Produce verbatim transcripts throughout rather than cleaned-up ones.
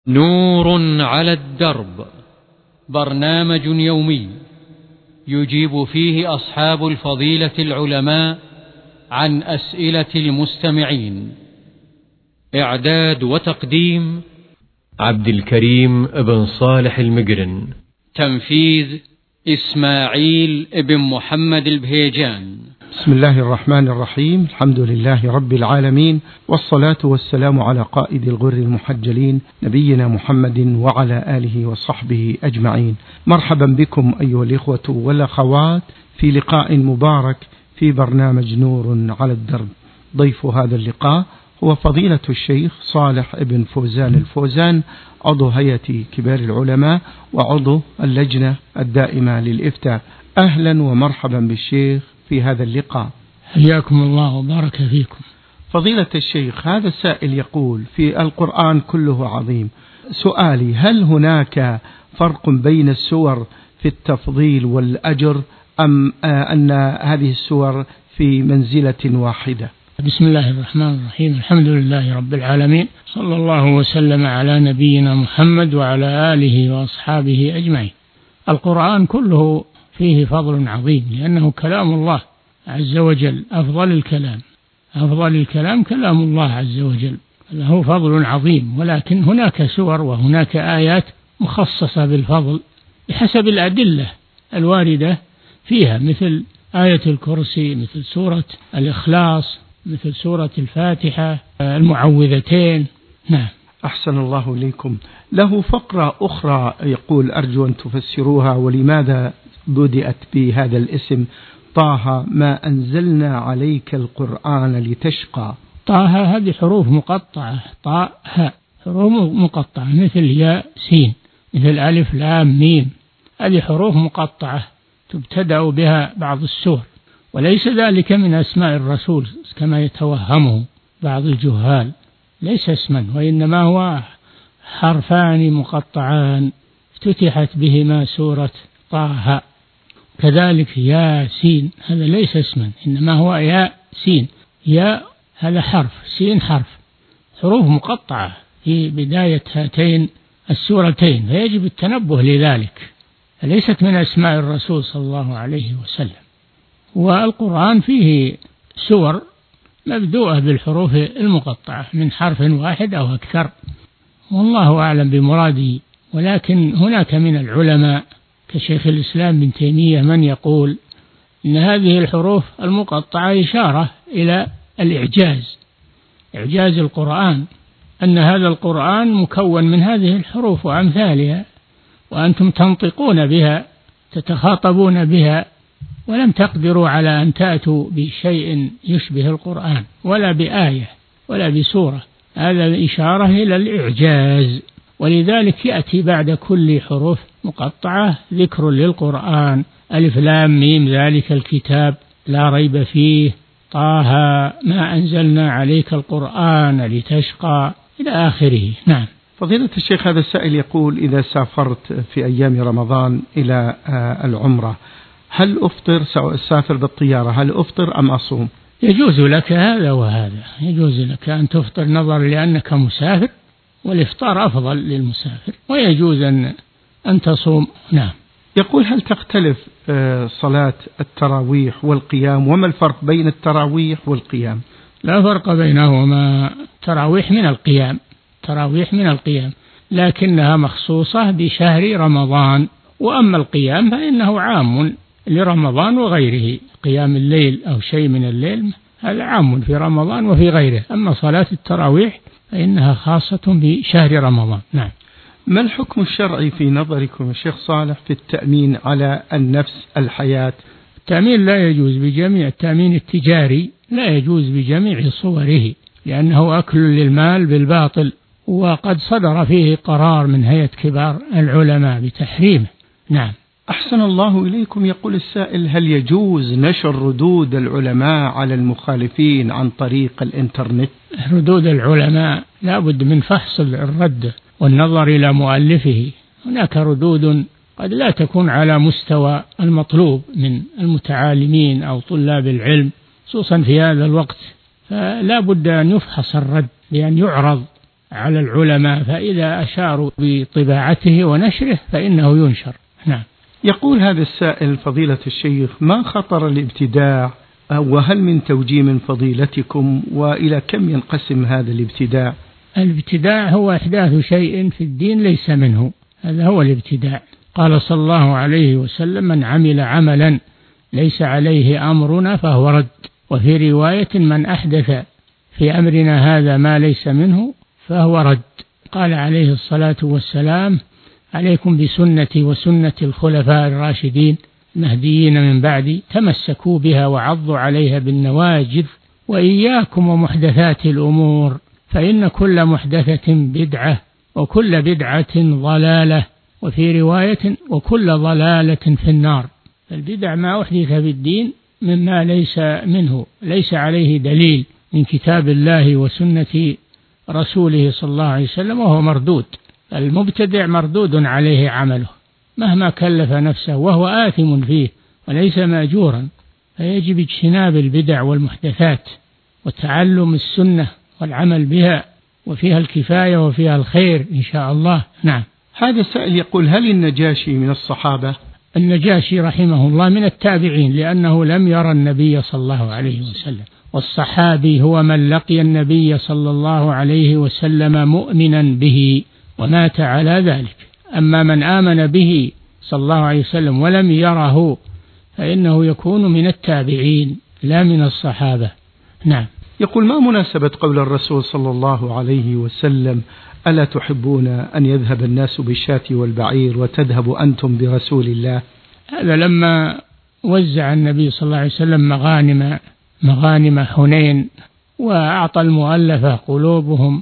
نور على الدرب، برنامج يومي يجيب فيه أصحاب الفضيلة العلماء عن أسئلة المستمعين. إعداد وتقديم عبد الكريم بن صالح المقرن. تنفيذ إسماعيل بن محمد البهيجان. بسم الله الرحمن الرحيم. الحمد لله رب العالمين، والصلاة والسلام على قائد الغر المحجلين نبينا محمد وعلى آله وصحبه أجمعين. مرحبا بكم أيها الإخوة والأخوات في لقاء مبارك في برنامج نور على الدرب. ضيف هذا اللقاء هو فضيلة الشيخ صالح بن فوزان الفوزان، عضو هيئة كبار العلماء وعضو اللجنة الدائمة للإفتاء. أهلا ومرحبا بالشيخ في هذا اللقاء. حياكم الله وبارك فيكم. فضيلة الشيخ، هذا السائل يقول: في القرآن كله عظيم، سؤالي هل هناك فرق بين السور في التفضيل والأجر، أم أن هذه السور في منزلة واحدة؟ بسم الله الرحمن الرحيم. الحمد لله رب العالمين، صلى الله وسلم على نبينا محمد وعلى آله وأصحابه أجمعين. القرآن كله فيه فضل عظيم، لأنه كلام الله عز وجل، أفضل الكلام أفضل الكلام كلام الله عز وجل، له فضل عظيم. ولكن هناك سور وهناك آيات مخصصة بالفضل بحسب الأدلة الواردة فيها، مثل آية الكرسي، مثل سورة الإخلاص، مثل سورة الفاتحة، المعوذتين. نعم. أحسن الله إليكم. له فقرة أخرى يقول: أرجو أن تفسروها، ولماذا بدأت بهذا الاسم طه ما أنزلنا عليك القرآن لتشقى؟ طه هذه حروف مقطعة، طاء هاء، حروف مقطعة مثل ياء سين، مثل ألف لام ميم. هذه حروف مقطعة تبتدأ بها بعض السور، وليس ذلك من أسماء الرسول كما يتوهمه بعض الجهال، ليس اسما، وإنما هو حرفان مقطعان افتتحت بهما سورة طه. كذلك يا سين، هذا ليس اسما، إنما هو يا سين، يا هذا حرف، سين حرف، حروف مقطعة في بداية هاتين السورتين، فيجب التنبه لذلك، فليست من أسماء الرسول صلى الله عليه وسلم. والقرآن فيه سور مبدوءة بالحروف المقطعة من حرف واحد أو أكثر، والله أعلم بمراده. ولكن هناك من العلماء كشيخ الإسلام بن تيمية من يقول إن هذه الحروف المقطعة إشارة إلى الإعجاز، إعجاز القرآن، أن هذا القرآن مكون من هذه الحروف وأمثالها، وأنتم تنطقون بها، تتخاطبون بها، ولم تقدروا على أن تأتوا بشيء يشبه القرآن، ولا بآية ولا بسورة. هذا إشارة إلى الإعجاز، ولذلك يأتي بعد كل حروف مقطعة ذكر للقرآن: ألف لام ميم ذلك الكتاب لا ريب فيه، طه ما أنزلنا عليك القرآن لتشقى، إلى آخره. نعم. فضيلة الشيخ، هذا السائل يقول: إذا سافرت في أيام رمضان إلى العمرة هل أفطر، سافر بالطيارة، هل أفطر أم أصوم؟ يجوز لك هذا وهذا، يجوز لك أن تفطر نظرا لأنك مسافر، والإفطار أفضل للمسافر، ويجوز أن أن تصوم. نعم. يقول: هل تختلف صلاة التراويح والقيام، وما الفرق بين التراويح والقيام؟ لا فرق بينهما، التراويح من القيام، تراويح من القيام، لكنها مخصوصة بشهر رمضان. وأما القيام فإنه عام لرمضان وغيره، قيام الليل أو شيء من الليل هذا عام في رمضان وفي غيره. أما صلاة التراويح فإنها خاصة بشهر رمضان. نعم. ما الحكم الشرعي في نظركم الشيخ صالح في التأمين على النفس الحياة؟ التأمين لا يجوز بجميع، التأمين التجاري لا يجوز بجميع صوره، لأنه أكل للمال بالباطل، وقد صدر فيه قرار من هيئة كبار العلماء بتحريمه. نعم. أحسن الله إليكم. يقول السائل: هل يجوز نشر ردود العلماء على المخالفين عن طريق الإنترنت؟ ردود العلماء لا بد من فحص الرد والنظر إلى مؤلفه. هناك ردود قد لا تكون على مستوى المطلوب من المتعالمين أو طلاب العلم، خصوصا في هذا الوقت، فلا بد أن يفحص الرد بأن يعرض على العلماء، فإذا أشاروا بطباعته ونشره فإنه ينشر. نعم. يقول هذا السائل: فضيلة الشيخ، ما خطر الابتداع، وهل من توجيه من فضيلتكم، وإلى كم ينقسم هذا الابتداع؟ الابتداع هو إحداث شيء في الدين ليس منه، هذا هو الابتداع. قال صلى الله عليه وسلم: من عمل عملا ليس عليه أمرنا فهو رد. وفي رواية: من أحدث في أمرنا هذا ما ليس منه فهو رد. قال عليه الصلاة والسلام: عليكم بسنتي وسنة الخلفاء الراشدين المهديين من بعدي، تمسكوا بها وعضوا عليها بالنواجذ، وإياكم ومحدثات الأمور، فإن كل محدثة بدعة وكل بدعة ضلالة، وفي رواية: وكل ضلالة في النار. البدع ما أحدث في الدين مما ليس منه، ليس عليه دليل من كتاب الله وسنة رسوله صلى الله عليه وسلم، وهو مردود. المبتدع مردود عليه عمله مهما كلف نفسه، وهو آثم فيه وليس مأجورا. فيجب اجتناب البدع والمحدثات وتعلم السنة والعمل بها، وفيها الكفاية وفيها الخير إن شاء الله. نعم. هذا السائل يقول: هل النجاشي من الصحابة؟ النجاشي رحمه الله من التابعين، لأنه لم يرى النبي صلى الله عليه وسلم. والصحابي هو من لقي النبي صلى الله عليه وسلم مؤمنا به ومات على ذلك. أما من آمن به صلى الله عليه وسلم ولم يره فإنه يكون من التابعين لا من الصحابة. نعم. يقول: ما مناسبة قول الرسول صلى الله عليه وسلم: ألا تحبون أن يذهب الناس بالشاة والبعير وتذهب أنتم برسول الله؟ هذا لما وزع النبي صلى الله عليه وسلم مغانم مغانم حنين، وأعطى المؤلفة قلوبهم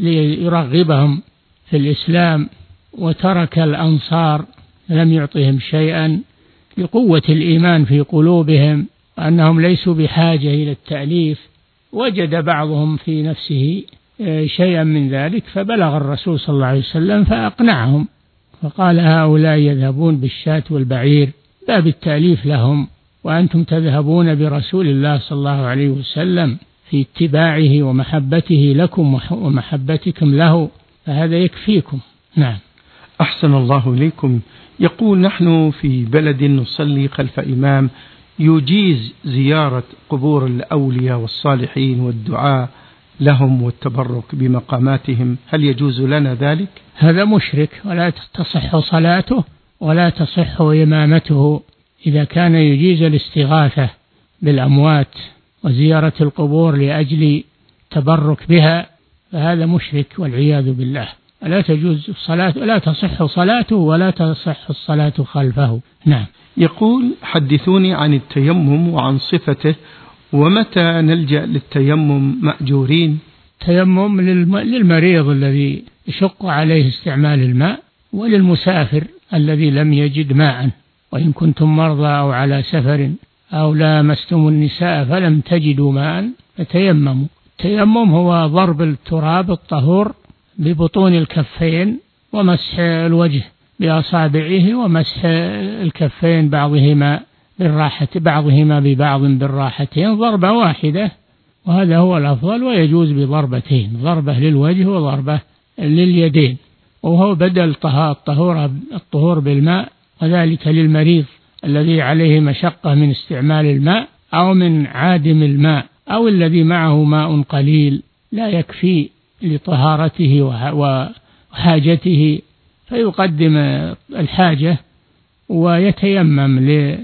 ليرغبهم في الإسلام، وترك الأنصار لم يعطهم شيئا لقوة الإيمان في قلوبهم وأنهم ليسوا بحاجة إلى التأليف. وجد بعضهم في نفسه شيئا من ذلك، فبلغ الرسول صلى الله عليه وسلم فأقنعهم، فقال: هؤلاء يذهبون بالشاة والبعير باب التأليف لهم، وأنتم تذهبون برسول الله صلى الله عليه وسلم في اتباعه ومحبته لكم ومحبتكم له، فهذا يكفيكم. نعم. أحسن الله إليكم. يقول: نحن في بلد نصلي خلف إمام يجيز زيارة قبور الأولياء والصالحين والدعاء لهم والتبرك بمقاماتهم، هل يجوز لنا ذلك؟ هذا مشرك، ولا تصح صلاته ولا تصح إمامته إذا كان يجيز الاستغاثة بالأموات وزيارة القبور لأجل تبرك بها، فهذا مشرك والعياذ بالله. لا تجوز الصلاة، لا تصح صلاته ولا تصح الصلاة خلفه. نعم. يقول: حدثوني عن التيمم وعن صفته، ومتى نلجأ للتيمم مأجورين؟ التيمم للمريض الذي يشق عليه استعمال الماء، وللمسافر الذي لم يجد ماء. وإن كنتم مرضى أو على سفر أو لامستم النساء فلم تجدوا ماء فتيمموا. التيمم هو ضرب التراب الطهور ببطون الكفين ومسح الوجه بأصابعه ومسح الكفين بعضهما بالراحة بعضهما ببعض بالراحتين، ضربة واحدة، وهذا هو الأفضل. ويجوز بضربتين، ضربة للوجه وضربة لليدين، وهو بدل الطهور الطهور بالماء، وذلك للمريض الذي عليه مشقة من استعمال الماء أو من عادم الماء أو الذي معه ماء قليل لا يكفي لطهارته وحاجته، فيقدم الحاجة ويتيمم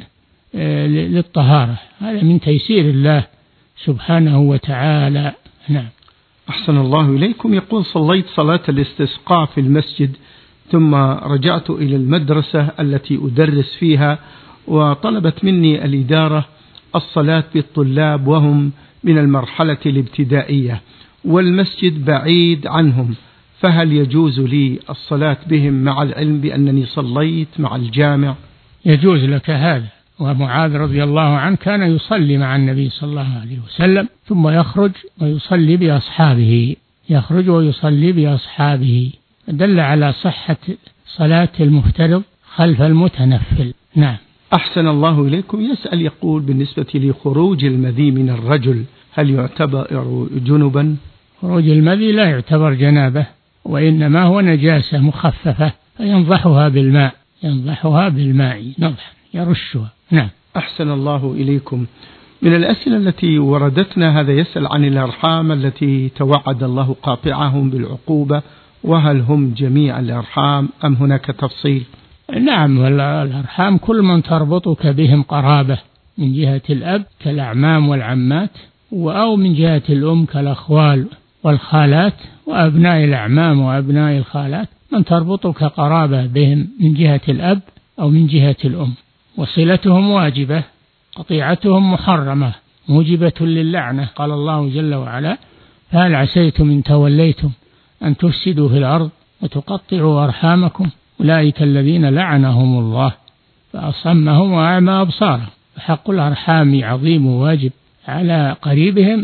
للطهارة. هذا من تيسير الله سبحانه وتعالى. نعم. أحسن الله إليكم. يقول: صليت صلاة الاستسقاء في المسجد ثم رجعت إلى المدرسة التي أدرس فيها، وطلبت مني الإدارة الصلاة بالطلاب وهم من المرحلة الابتدائية، والمسجد بعيد عنهم، فهل يجوز لي الصلاة بهم مع العلم بأنني صليت مع الجامع؟ يجوز لك هذا. ومعاذ رضي الله عنه كان يصلي مع النبي صلى الله عليه وسلم ثم يخرج ويصلي بأصحابه، يخرج ويصلي بأصحابه، دل على صحة صلاة المفترض خلف المتنفل. نعم. أحسن الله إليكم. يسأل يقول: بالنسبة لخروج المذي من الرجل هل يعتبر جنبا؟ خروج المذي لا يعتبر جنابة، وإنما هو نجاسة مخففة، فينضحها بالماء، ينضحها بالماء نضح يرشها. نعم. أحسن الله إليكم. من الأسئلة التي وردتنا هذا يسأل عن الأرحام التي توعد الله قاطعهم بالعقوبة، وهل هم جميع الأرحام أم هناك تفصيل؟ نعم، الأرحام كل من تربطك بهم قرابة من جهة الأب كالأعمام والعمات، أو من جهة الأم كالأخوال والخالات وأبناء الأعمام وأبناء الخالات، من تربطك قرابة بهم من جهة الأب أو من جهة الأم، وصلتهم واجبة، قطيعتهم محرمة موجبة للعنة. قال الله جل وعلا: فهل عسيتم إن توليتم أن تفسدوا في الأرض وتقطعوا أرحامكم أولئك الذين لعنهم الله فأصمهم وأعمى أبصارهم. فحق الأرحام عظيم وواجب على قريبهم،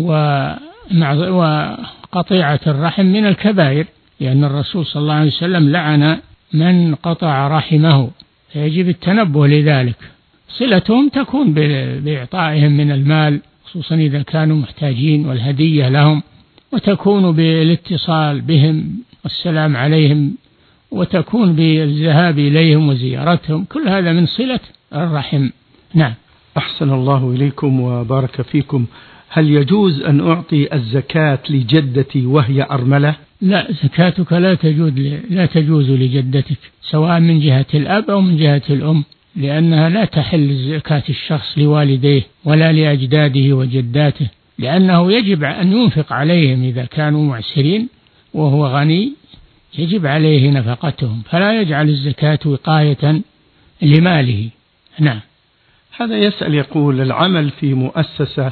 وقطيعة الرحم من الكبائر، لأن الرسول صلى الله عليه وسلم لعن من قطع رحمه، فيجب التنبه لذلك. صلتهم تكون بإعطائهم من المال خصوصا إذا كانوا محتاجين والهدية لهم، وتكون بالاتصال بهم والسلام عليهم، وتكون بالذهاب إليهم وزيارتهم، كل هذا من صلة الرحم. نعم. أحسن الله إليكم وبارك فيكم. هل يجوز أن أعطي الزكاة لجدتي وهي أرملة؟ لا، زكاتك لا تجوز لا تجوز لجدتك، سواء من جهة الأب أو من جهة الأم، لأنها لا تحل زكاة الشخص لوالديه ولا لأجداده وجداته، لأنه يجب أن ينفق عليهم إذا كانوا معسرين، وهو غني يجب عليه نفقتهم، فلا يجعل الزكاة وقاية لماله. نعم. هذا يسأل يقول: العمل في مؤسسة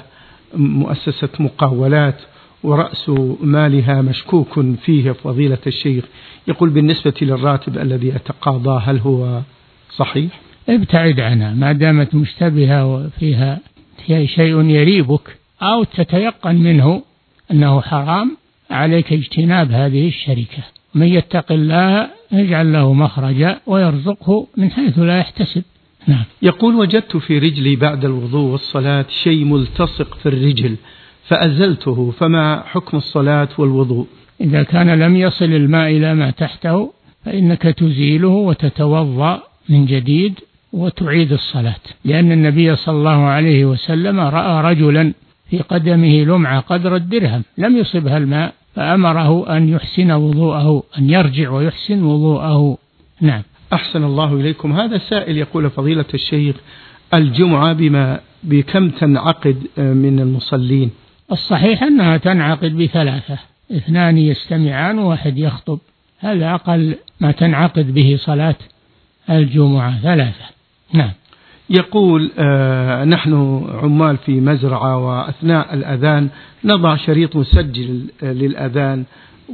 مؤسسة مقاولات ورأس مالها مشكوك فيه فضيلة الشيخ، يقول بالنسبة للراتب الذي أتقاضاه هل هو صحيح؟ ابتعد عنها ما دامت مشتبهة وفيها شيء يريبك أو تتيقن منه أنه حرام، عليك اجتناب هذه الشركة. من يتق الله يجعل له مخرجا ويرزقه من حيث لا يحتسب. نعم. يقول: وجدت في رجلي بعد الوضوء والصلاة شيء ملتصق في الرجل فأزلته، فما حكم الصلاة والوضوء؟ إذا كان لم يصل الماء إلى ما تحته فإنك تزيله وتتوضأ من جديد وتعيد الصلاة، لأن النبي صلى الله عليه وسلم رأى رجلا في قدمه لمعة قدر الدرهم لم يصبها الماء، فأمره أن يحسن وضوءه، أن يرجع ويحسن وضوءه. نعم. أحسن الله إليكم. هذا سائل يقول: فضيلة الشيخ، الجمعة بما بكم تنعقد من المصلين؟ الصحيح أنها تنعقد بثلاثة، اثنان يستمعان وواحد يخطب، هذا أقل ما تنعقد به صلاة الجمعة، ثلاثة. نعم. يقول: آه نحن عمال في مزرعة، وأثناء الأذان نضع شريط مسجل للأذان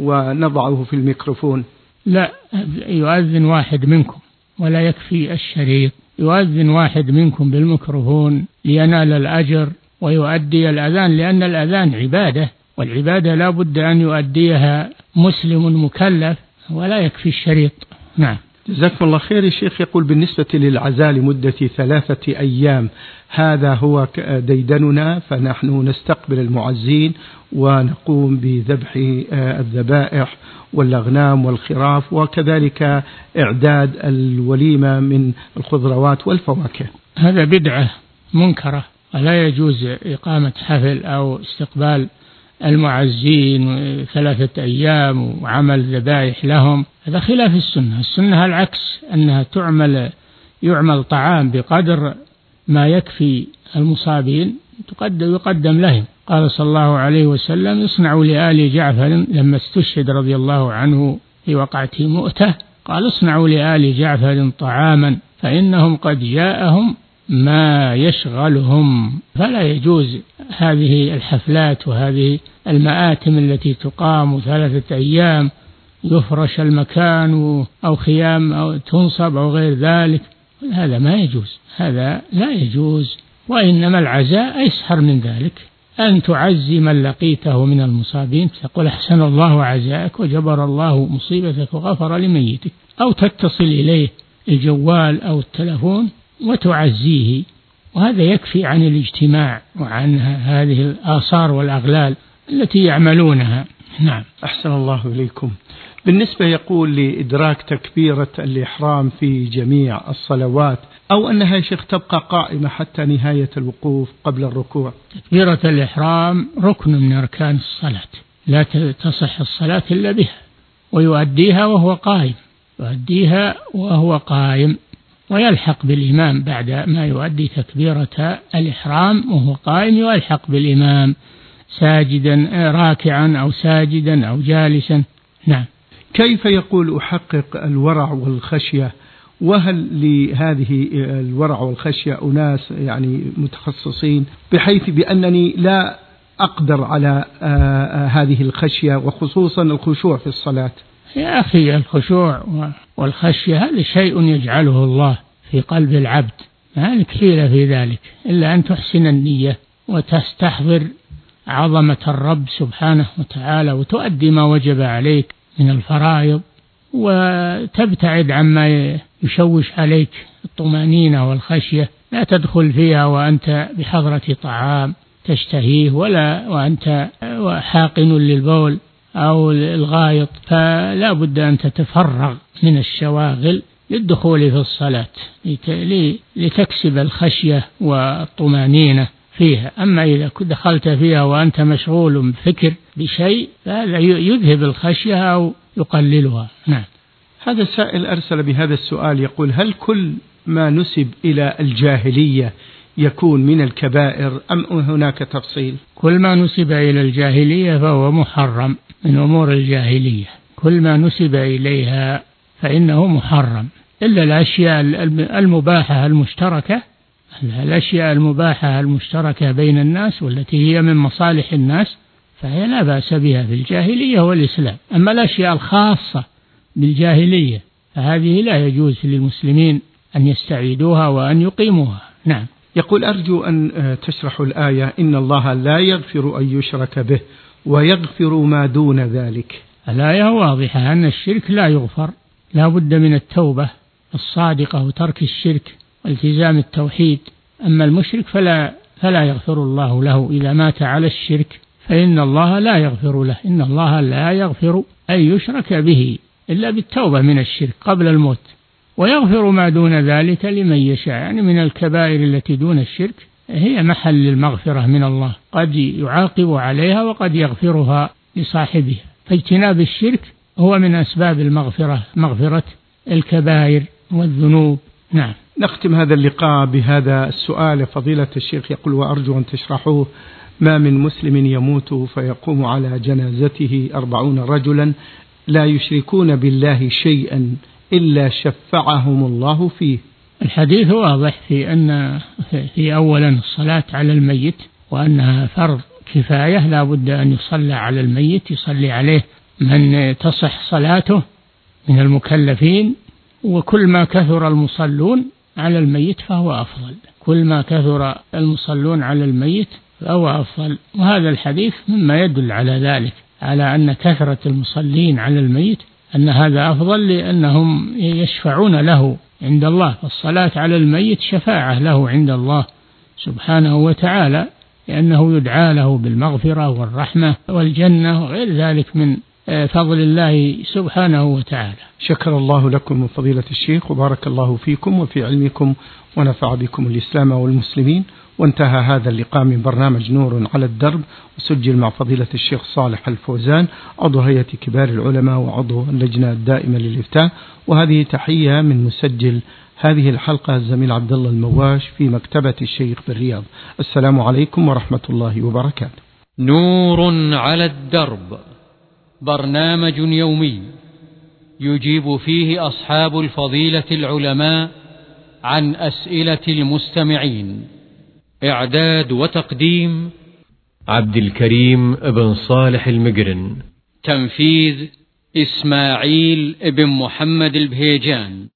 ونضعه في الميكروفون. لا، يؤذن واحد منكم ولا يكفي الشريط، يؤذن واحد منكم بالميكروفون لينال الأجر ويؤدي الأذان، لأن الأذان عبادة، والعبادة لا بد أن يؤديها مسلم مكلف، ولا يكفي الشريط. نعم. جزاكم الله خير. الشيخ يقول: بالنسبة للعزاء لمدة ثلاثة أيام، هذا هو ديدننا، فنحن نستقبل المعزين ونقوم بذبح الذبائح والأغنام والخراف، وكذلك إعداد الوليمة من الخضروات والفواكه. هذا بدعة منكرة، ولا يجوز إقامة حفل أو استقبال المعزين ثلاثة أيام وعمل ذبائح لهم، هذا خلاف السنة. السنة العكس، أنها تعمل يعمل طعام بقدر ما يكفي المصابين يقدم لهم. قال صلى الله عليه وسلم: اصنعوا لآل جعفر، لما استشهد رضي الله عنه في وقعة مؤتة قال: اصنعوا لآل جعفر طعاما فإنهم قد جاءهم ما يشغلهم. فلا يجوز هذه الحفلات وهذه المآتم التي تقام ثلاثة أيام، يفرش المكان أو خيام أو تنصب أو غير ذلك، هذا ما يجوز، هذا لا يجوز. وإنما العزاء أيسر من ذلك، أن تعزي من لقيته من المصابين، تقول: أحسن الله عزاءك وجبر الله مصيبتك وغفر لميتك، أو تتصل إليه الجوال أو التلفون وتعزيه، وهذا يكفي عن الاجتماع وعن هذه الآثار والأغلال التي يعملونها. نعم. أحسن الله إليكم. بالنسبة يقول لإدراك تكبيرة الإحرام في جميع الصلوات، أو أنها يا شيخ تبقى قائمة حتى نهاية الوقوف قبل الركوع؟ تكبيرة الإحرام ركن من أركان الصلاة، لا تصح الصلاة إلا بها، ويؤديها وهو قائم، يؤديها وهو قائم، ويلحق بالإمام بعد ما يؤدي تكبيرة الإحرام وهو قائم، يلحق بالإمام ساجدا راكعا أو ساجدا أو جالسا. نعم. كيف يقول أحقق الورع والخشية؟ وهل لهذه الورع والخشية أناس يعني متخصصين بحيث بأنني لا أقدر على هذه الخشية وخصوصا الخشوع في الصلاة؟ يا أخي الخشوع والخشية هذا شيء يجعله الله في قلب العبد، ما لك حيلة في ذلك إلا أن تحسن النية وتستحضر عظمة الرب سبحانه وتعالى، وتؤدي ما وجب عليك من الفرائض، وتبتعد عما يشوش عليك الطمأنينة والخشية. لا تدخل فيها وأنت بحضرة طعام تشتهيه، ولا وأنت حاقن للبول أو الغائط، فلا بد أن تتفرغ من الشواغل للدخول في الصلاة لتكسب الخشية والطمأنينة فيها. أما إذا دخلت فيها وأنت مشغول بفكر بشيء فهذا يذهب الخشية أو يقللها. نعم. هذا السائل أرسل بهذا السؤال يقول: هل كل ما نسب إلى الجاهلية يكون من الكبائر أم هناك تفصيل؟ كل ما نسب إلى الجاهلية فهو محرم من أمور الجاهلية، كل ما نسب إليها فإنه محرم، إلا الأشياء المباحة المشتركة، الأشياء المباحة المشتركة بين الناس والتي هي من مصالح الناس فهي لا بأس بها في الجاهلية والإسلام. أما الأشياء الخاصة بالجاهلية فهذه لا يجوز للمسلمين أن يستعيدوها وأن يقيموها. نعم. يقول: أرجو أن تشرح الآية إن الله لا يغفر أن يشرك به ويغفر ما دون ذلك. الآية واضحة أن الشرك لا يغفر، لا بد من التوبة الصادقة وترك الشرك والتزام التوحيد. أما المشرك فلا, فلا يغفر الله له إذا مات على الشرك، فإن الله لا يغفر له، إن الله لا يغفر أن يشرك به إلا بالتوبة من الشرك قبل الموت، ويغفر ما دون ذلك لمن يشاء. يعني من الكبائر التي دون الشرك هي محل المغفرة من الله، قد يعاقب عليها وقد يغفرها لصاحبها، فاجتناب الشرك هو من أسباب المغفرة، مغفرة الكبائر والذنوب. نعم. نختم هذا اللقاء بهذا السؤال فضيلة الشيخ، يقول: وأرجو أن تشرحوه: ما من مسلم يموت فيقوم على جنازته أربعون رجلا لا يشركون بالله شيئا إلا شفعهم الله فيه. الحديث واضح في أن في أولا الصلاة على الميت، وأنها فرض كفاية لا بد أن يصلى على الميت، يصلي عليه من تصح صلاته من المكلفين، وكل ما كثر المصلون على الميت فهو أفضل، كل ما كثر المصلون على الميت فهو أفضل. وهذا الحديث مما يدل على ذلك، على أن كثرة المصلين على الميت أن هذا أفضل، لأنهم يشفعون له عند الله. الصلاة على الميت شفاعة له عند الله سبحانه وتعالى، لأنه يدعى له بالمغفرة والرحمة والجنة وغير ذلك من فضل الله سبحانه وتعالى. شكر الله لكم فضيلة الشيخ، وبارك الله فيكم وفي علمكم، ونفع بكم الإسلام والمسلمين. وانتهى هذا اللقاء من برنامج نور على الدرب، وسجل مع فضيلة الشيخ صالح الفوزان عضو هيئة كبار العلماء وعضو اللجنة الدائمة للإفتاء. وهذه تحية من مسجل هذه الحلقة الزميل عبد الله المواش في مكتبة الشيخ بالرياض. السلام عليكم ورحمة الله وبركاته. نور على الدرب، برنامج يومي يجيب فيه أصحاب الفضيلة العلماء عن أسئلة المستمعين. إعداد وتقديم عبد الكريم بن صالح المقرن. تنفيذ إسماعيل بن محمد البهيجان.